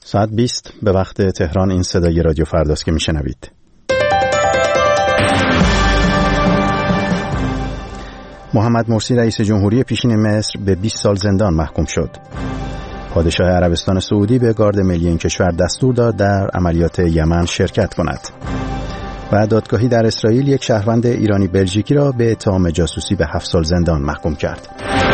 ساعت 20 به وقت تهران. این صدای رادیو فرداست که میشنوید. محمد مرسی رئیس جمهوری پیشین مصر به 20 سال زندان محکوم شد. پادشاه عربستان سعودی به گارد ملی این کشور دستور داد در عملیات یمن شرکت کند. و دادگاهی در اسرائیل یک شهروند ایرانی بلژیکی را به اتهام جاسوسی به 7 سال زندان محکوم کرد.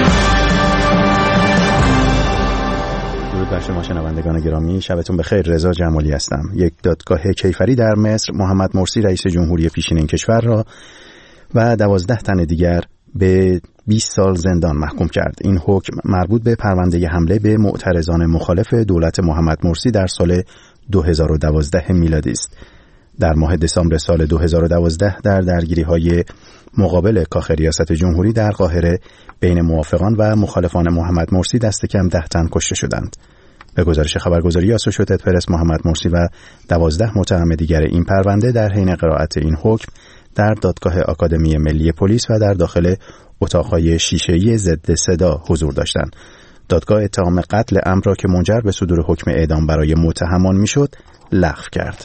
درود بر شما شنوندگان گرامی، شبتون بخیر. رضا جمالی هستم. یک دادگاه کیفری در مصر محمد مرسی رئیس جمهوری پیشین این کشور را و 12 تن دیگر به 20 سال زندان محکوم کرد. این حکم مربوط به پرونده حمله به معترضان مخالف دولت محمد مرسی در سال 2012 میلادی است. در ماه دسامبر سال 2012 در درگیری‌های مقابل کاخ ریاست جمهوری در قاهره بین موافقان و مخالفان محمد مرسی دست کم 10 تن کشته شدند. به گزارش خبرگزاری آسوشییتد پرس محمد مرسی و 12 متهم دیگر این پرونده در حین قرائت این حکم در دادگاه آکادمی ملی پلیس و در داخل اتاق‌های شیشه‌ای ضد صدا حضور داشتند. دادگاه اتهام قتل امر را که منجر به صدور حکم اعدام برای متهمان میشد لغو کرد.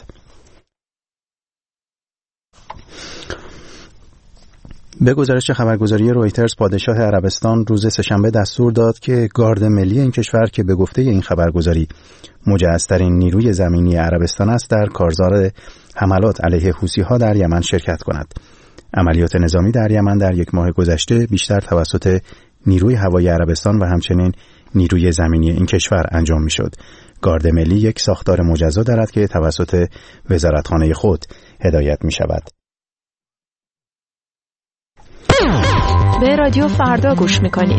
به گزارش خبرگزاری رویترز پادشاه عربستان روز سه‌شنبه دستور داد که گارد ملی این کشور که به گفته این خبرگزاری مجهزترین نیروی زمینی عربستان است در کارزار حملات علیه حوثی‌ها در یمن شرکت کند. عملیات نظامی در یمن در یک ماه گذشته بیشتر توسط نیروی هوایی عربستان و همچنین نیروی زمینی این کشور انجام می‌شد. گارد ملی یک ساختار مجزا دارد که توسط وزارتخانه خود هدایت می‌شود. به رادیو فردا گوش میکنید.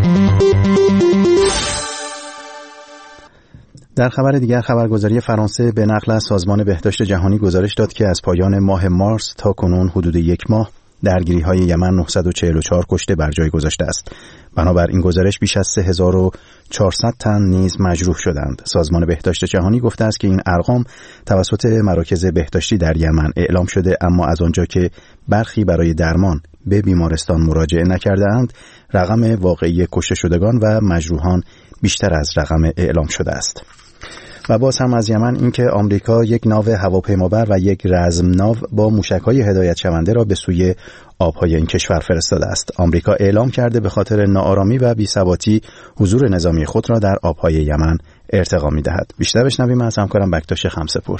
در خبر دیگر خبرگزاری فرانسه به نقل از سازمان بهداشت جهانی گزارش داد که از پایان ماه مارس تا کنون حدود یک ماه درگیری‌های یمن 944 کشته بر جای گذاشته است. بنابر این گزارش بیش از 3400 تن نیز مجروح شدند. سازمان بهداشت جهانی گفته است که این ارقام توسط مراکز بهداشتی در یمن اعلام شده، اما از آنجا که برخی برای درمان به بیمارستان مراجعه نکرده‌اند، رقم واقعی کشته شدگان و مجروحان بیشتر از رقم اعلام شده است. و باز هم از یمن اینکه آمریکا یک ناو هواپیمابر و یک رزمناو با موشک‌های هدایت شونده را به سوی آب‌های این کشور فرستاده است. آمریکا اعلام کرده به خاطر ناآرامی و بی‌ثباتی حضور نظامی خود را در آب‌های یمن ارتقا می‌دهد. بیشتر بشنویم از همکارم بکتاش خمسه‌پور.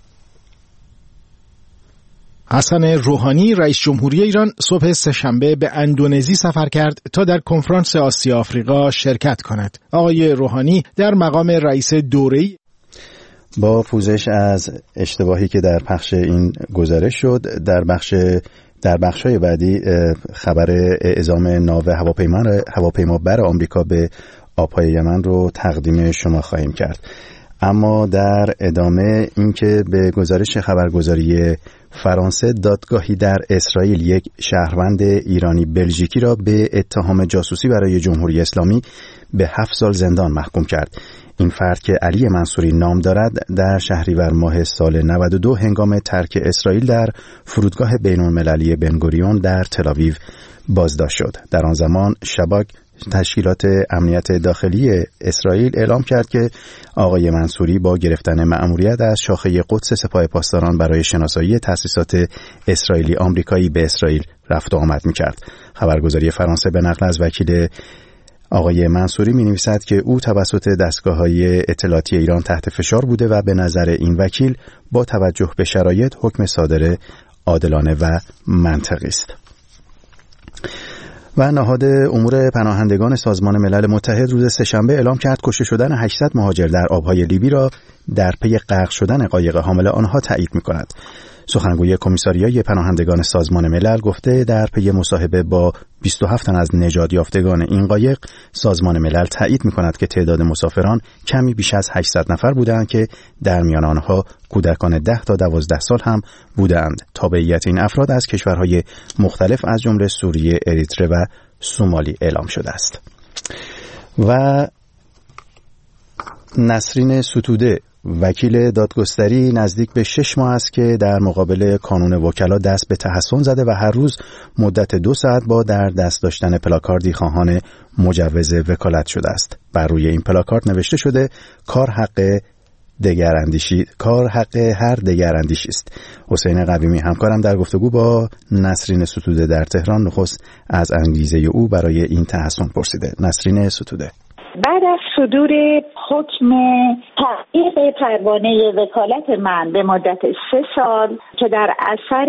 حسن روحانی رئیس جمهوری ایران صبح سه‌شنبه به اندونزی سفر کرد تا در کنفرانس آسیا آفریقا شرکت کند. آقای روحانی در مقام رئیس دوره‌ای با پوزش از اشتباهی که در پخش این گزارش شد، در بخش‌های بعدی خبر اعزام ناو هواپیمابر آمریکا به آب‌های یمن رو تقدیم شما خواهیم کرد. اما در ادامه اینکه به گزارش خبرگزاری فرانسه دادگاهی در اسرائیل یک شهروند ایرانی بلژیکی را به اتهام جاسوسی برای جمهوری اسلامی به 7 سال زندان محکوم کرد. این فرد که علی منصوری نام دارد در شهریور ماه سال 92 هنگام ترک اسرائیل در فرودگاه بین‌المللی بنگوریون در تل‌آویو بازداشت شد. در آن زمان شباک تشکیلات امنیت داخلی اسرائیل اعلام کرد که آقای منصوری با گرفتن مأموریت از شاخه قدس سپاه پاسداران برای شناسایی تأسیسات اسرائیلی آمریکایی به اسرائیل رفت و آمد می‌کرد. خبرگزاری فرانسه به نقل از وکیل آقای منصوری می‌نویسد که او توسط دستگاه‌های اطلاعاتی ایران تحت فشار بوده و به نظر این وکیل با توجه به شرایط حکم صادر عادلانه و منطقی است. و نهاد امور پناهندگان سازمان ملل متحد روز سه‌شنبه اعلام کرد کشته شدن 800 مهاجر در آبهای لیبی را در پی غرق شدن قایق حامل آنها تایید می‌کند. سخنگوی کمیساریای پناهندگان سازمان ملل گفته در پی مصاحبه با 27 تن از نژاد یافتگان این قایق، سازمان ملل تایید می‌کند که تعداد مسافران کمی بیش از 800 نفر بودند که در میان آنها کودکان 10 تا 12 سال هم بودند. تابعیت این افراد از کشورهای مختلف از جمله سوریه، اریتره و سومالی اعلام شده است. و نسرین ستوده وکیل دادگستری نزدیک به 6 ماه است که در مقابل کانون وکلا دست به تحسن زده و هر روز مدت 2 ساعت با در دست داشتن پلاکاردی خواهان مجوز وکالت شده است. بر روی این پلاکارد نوشته شده کار حق دگراندیشی، کار حق هر دگراندیشی است. حسین قویمی همکارم در گفتگو با نسرین ستوده در تهران نخست از انگیزه او برای این تحسن پرسیده. نسرین ستوده: بعد از صدور حکم تعلیق پروانه وکالت من به مدت 3 سال که در اثر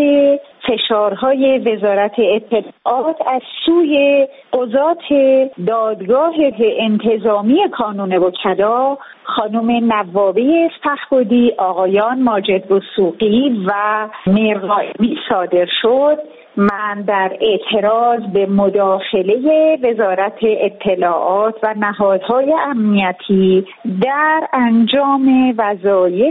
فشارهای وزارت اطلاعات از سوی قضات دادگاه انتظامی کانون وکلا خانم نوابی فخرودی، آقایان ماجد وثوقی و میرغائبی صادر شد، من در اعتراض به مداخله وزارت اطلاعات و نهادهای امنیتی در انجام وظایف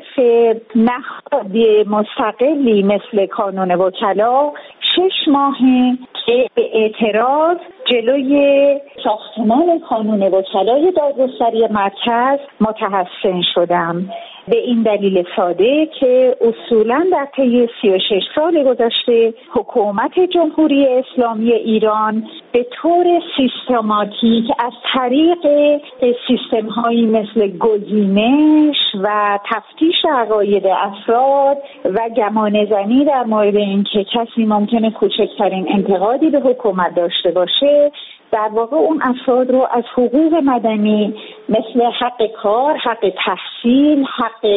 نهاد مستقلی مثل کانون وکلا 6 ماه که به اعتراض جلوی ساختمان کانون وکلای دادگستری مرکز متحسن شدم. به این دلیل ساده که اصولاً در طی 36 سال گذشته حکومت جمهوری اسلامی ایران به طور سیستماتیک از طریق سیستم‌هایی مثل گزینش و تفتیش عقاید افراد و گمانه‌زنی در مورد اینکه کسی ممکنه کوچکترین انتقادی به حکومت داشته باشه، در واقع اون افراد رو از حقوق مدنی مثل حق کار، حق تحصیل، حق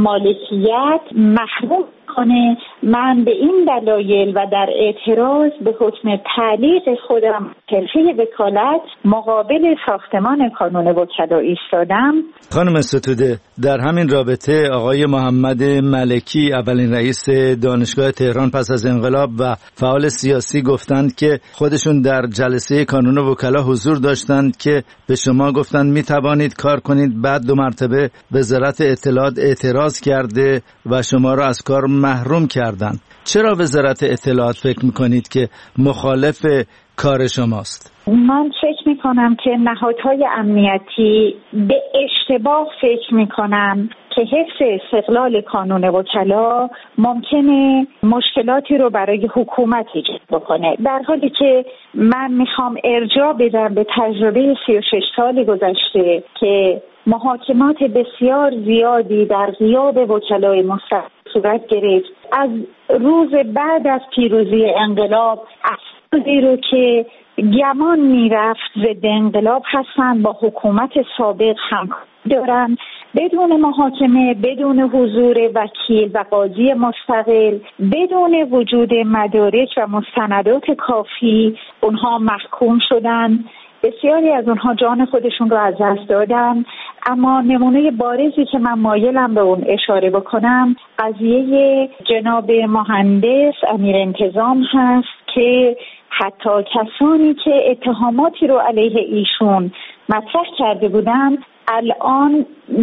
مالکیت محروم کنه. من به این دلایل و در اعتراض به حکم تعلیق خودم حرفه وکالت مقابل ساختمان کانون وکلا ایستادم. خانم ستوده، در همین رابطه آقای محمد ملکی، اولین رئیس دانشگاه تهران پس از انقلاب و فعال سیاسی، گفتند که خودشون در جلسه کانون وکلا حضور داشتند که به شما گفتند می توانید کار کنید. بعد 2 مرتبه وزارت اطلاعات اعتراض کرده و شما را از کار محروم کردند. چرا وزارت اطلاعات فکر میکنید که مخالف کار شماست؟ من فکر میکنم که نهادهای امنیتی به اشتباه فکر میکنن که حفظ استقلال کانون وکلا ممکنه مشکلاتی رو برای حکومت ایجاد بکنه، در حالی که من میخوام ارجاع بدم به تجربه 36 سال گذشته که محاکمات بسیار زیادی در غیاب وکلای مستقل صورت گرفت. از روز بعد از پیروزی انقلاب افرادی رو که گمان میرفت ضد انقلاب هستن با حکومت سابق همکاری دارن، بدون محاکمه، بدون حضور وکیل و قاضی مستقل، بدون وجود مدارک و مستندات کافی اونها محکوم شدن. بسیاری از اونها جان خودشون رو از دست دادن. اما نمونه بارزی که من مایلم به اون اشاره بکنم قضیه جناب مهندس امیر انتظام هست که حتی کسانی که اتهاماتی رو علیه ایشون مطرح کرده بودن الان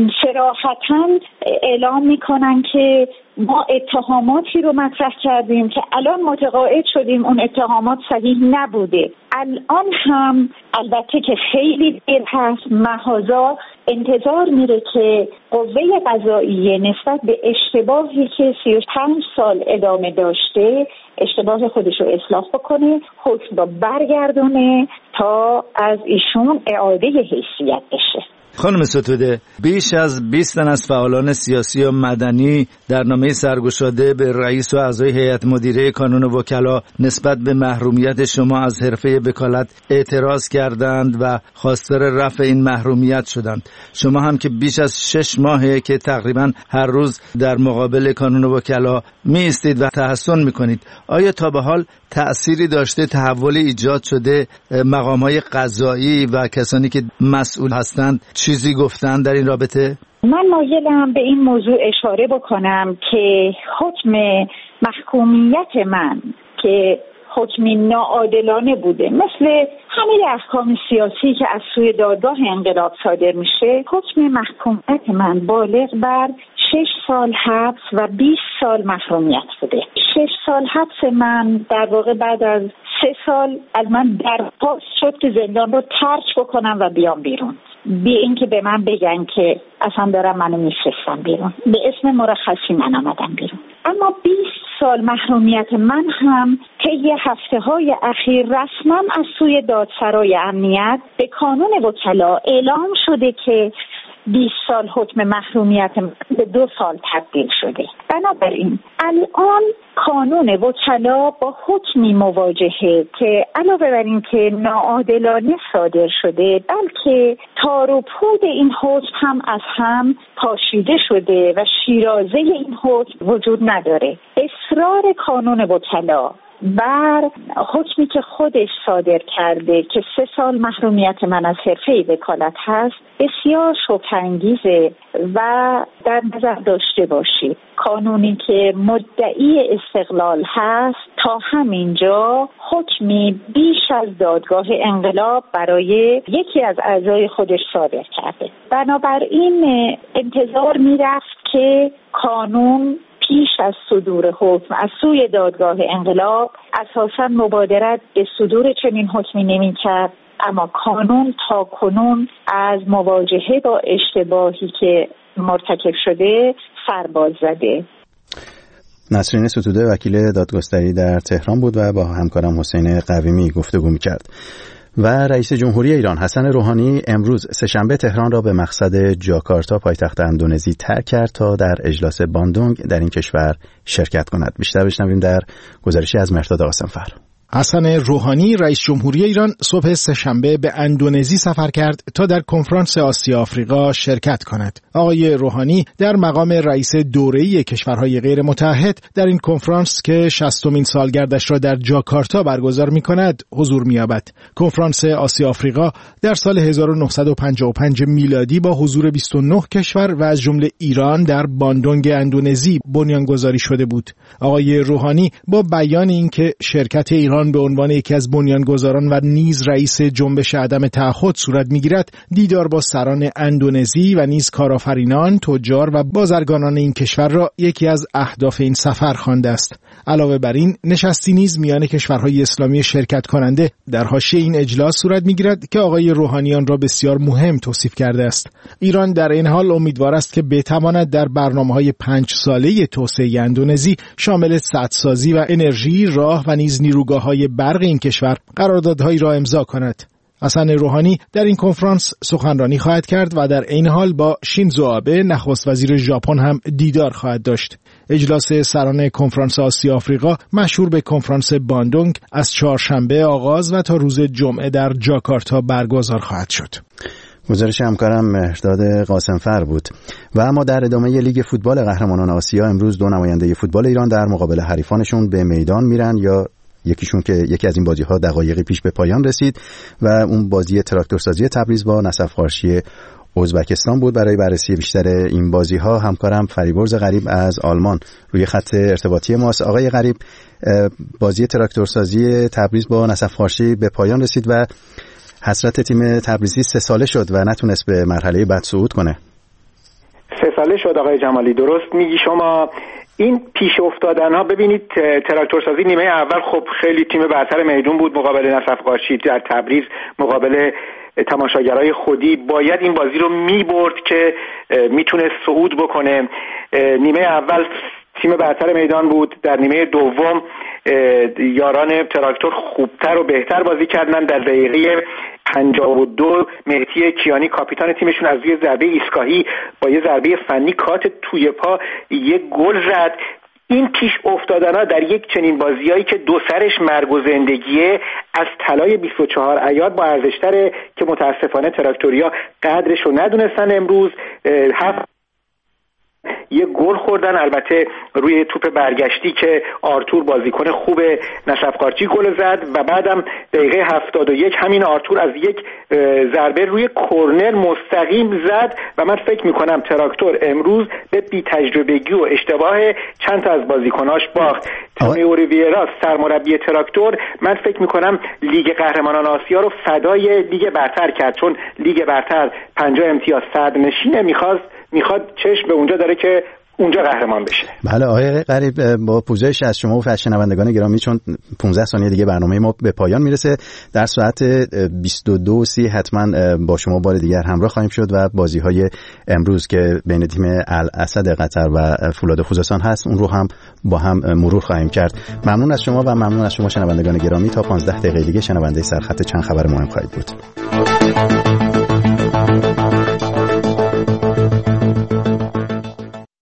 صراحتاً اعلام میکنن که ما اتهاماتی رو مطرح کردیم که الان متقاعد شدیم اون اتهامات صحیح نبوده. الان هم البته که خیلی دیر هست، محاذا انتظار میره که قوه قضاییه نسبت به اشتباهی که 35 سال ادامه داشته اشتباه خودش رو اصلاح بکنه، حکم رو برگردونه تا از ایشون اعاده حیثیت بشه. خانم ستوده، بیش از 20 تن از فعالان سیاسی و مدنی در نامه سرگشاده به رئیس و اعضای هیئت مدیره کانون وکلا نسبت به محرومیت شما از حرفه وکالت اعتراض کردند و خواستار رفع این محرومیت شدند. شما هم که بیش از 6 ماهه که تقریبا هر روز در مقابل کانون وکلا می ایستید و تحسن می کنید. آیا تا به حال تأثیری داشته، تحولی ایجاد شده؟ مقام‌های قضایی و کسانی که مسئول هستند چیزی گفتن در این رابطه؟ من مایلم به این موضوع اشاره بکنم که حکم محکومیت من که حکمی ناعادلانه بوده، مثل همه احکام سیاسی که از سوی دادگاه انقلاب صادر میشه، حکم محکومیت من بالغ بر 6 سال حبس و 20 سال محرومیت بوده. 6 سال حبس من در واقع بعد از 3 سال از من درخواست شد که زندان رو ترک بکنم و بیام بیرون، بی اینکه به من بگن که اصلا دارم منو میفرستم بیرون. به اسم مرخصی من آمدم بیرون. اما 20 سال محرومیت من هم طی هفته‌های اخیر رسما از سوی دادسرای امنیت به کانون وکلا اعلام شده که 20 سال حکم محرومیت به 2 سال تبدیل شده. بنابراین الان کانون وکلا با حکمی مواجهه که علاوه بر این که ناعادلانه صادر شده، بلکه تار و پود این حکم هم از هم پاشیده شده و شیرازه این حکم وجود نداره. اصرار کانون وکلا بر حکمی که خودش صادر کرده که 3 سال محرومیت من از حرفه وکالت هست بسیار شوک‌انگیزه و در نظر داشته باشید کانونی که مدعی استقلال هست تا همینجا حکمی بیش از دادگاه انقلاب برای یکی از اعضای خودش صادر کرده. بنابراین انتظار میرفت که کانون پیش از صدور حکم از سوی دادگاه انقلاب اساساً مبادرت به صدور چنین حکمی نمی‌کرد، اما کانون تا کنون از مواجهه با اشتباهی که مرتکب شده سرباز زده. نسرین ستوده وکیل دادگستری در تهران بود و با همکارم حسین قویمی گفتگو می‌کرد. و رئیس جمهوری ایران حسن روحانی امروز سه‌شنبه تهران را به مقصد جاکارتا پایتخت اندونزی ترک کرد تا در اجلاس باندونگ در این کشور شرکت کند. بیشتر بشنویم در گزارشی از مهرداد قاسمفر. حسن روحانی رئیس جمهوری ایران صبح سه‌شنبه به اندونزی سفر کرد تا در کنفرانس آسیا آفریقا شرکت کند. آقای روحانی در مقام رئیس دوره‌ای کشورهای غیر متحد در این کنفرانس که 60مین سالگردش را در جاکارتا برگزار می‌کند حضور می‌یابد. کنفرانس آسیا آفریقا در سال 1955 میلادی با حضور 29 کشور و از جمله ایران در باندونگ اندونزی بنیانگذاری شده بود. آقای روحانی با بیان اینکه شرکت ایران به عنوان یکی از بنیانگذاران و نیز رئیس جنبش عدم تعهد صورت می‌گیرد، دیدار با سران اندونزی و نیز کارآفرینان، تجار و بازرگانان این کشور را یکی از اهداف این سفر خوانده است. علاوه بر این نشستی نیز میان کشورهای اسلامی شرکت کننده در حاشیه این اجلاس صورت می‌گیرد که آقای روحانی آن را بسیار مهم توصیف کرده است. ایران در این حال امیدوار است که بتواند در برنامه‌های 5 ساله توسعه اندونزی شامل سدسازی و انرژی، راه و نیز نیروگاه‌های برق این کشور قراردادهایی را امضا کند. حسن روحانی در این کنفرانس سخنرانی خواهد کرد و در این حال با شینزو آبه نخست وزیر ژاپن هم دیدار خواهد داشت. اجلاس سران کنفرانس آسیا آفریقا مشهور به کنفرانس باندونگ از چهارشنبه آغاز و تا روز جمعه در جاکارتا برگزار خواهد شد. گزارش همکارم مهرداد قاسمفر بود. و اما در ادامه لیگ فوتبال قهرمانان آسیا امروز 2 نماینده فوتبال ایران در مقابل حریفانشون به میدان میرن، یا یکیشون که یکی از این بازی‌ها دقایقی پیش به پایان رسید و اون بازی تراکتورسازی تبریز با نصف قارچی ازبکستان بود. برای بررسی بیشتر این بازی‌ها همکارم فریبرز غریب از آلمان روی خط ارتباطی ماست. آقای غریب، بازی تراکتورسازی تبریز با نصف قارچی به پایان رسید و حسرت تیم تبریزی 3 ساله شد و نتونست به مرحله بعد صعود کنه. 3 ساله شد آقای جمالی، درست میگی شما. این پیش افتادن‌ها، ببینید تراکتورسازی نیمه اول خب خیلی تیم برتر میدون بود مقابل نصف قارچی در تبریز، مقابل تماشاگرای خودی باید این بازی رو میبرد که میتونه صعود بکنه. نیمه اول تیم برتر میدان بود، در نیمه دوم یاران تراکتور خوبتر و بهتر بازی کردن. در دقیقه 52 مهدی کیانی کاپیتان تیمشون از روی ضربه ایستگاهی با یه ضربه فنی کات توی پا یک گل زد. این پیش افتادن‌ها در یک چنین بازیایی که دو سرش مرگ و زندگیه از طلای 24 عیار با ارزش‌تره که متاسفانه تراکتوریا قدرش رو ندونستن. امروز یه گل خوردن، البته روی توپ برگشتی که آرتور بازیکن خوب نصف قارچی گل زد و بعدم دقیقه 71 همین آرتور از یک ضربه روی کورنر مستقیم زد و من فکر میکنم تراکتور امروز به بی تجربگی و اشتباه چند تا از بازیکناش باخت. تامی اوریویرا سرمربی تراکتور من فکر میکنم لیگ قهرمانان آسیا رو فدای لیگ برتر کرد، چون لیگ برتر 50 امتیاز صدرنشینه، میخواد چشم به اونجا داره که اونجا قهرمان بشه. بله آقای غریب، با پوزش از شما و شنوندگان گرامی، چون 15 ثانیه دیگه برنامه ما به پایان میرسه، در ساعت 22:30 حتما با شما بار دیگر همراه خواهیم شد و بازی‌های امروز که بین تیم الاسد قطر و فولاد خوزستان هست اون رو هم با هم مرور خواهیم کرد. ممنون از شما و ممنون از شما شنوندگان گرامی. تا 15 دقیقه دیگه شنونده سرخط چند خبر مهم خواهید بود.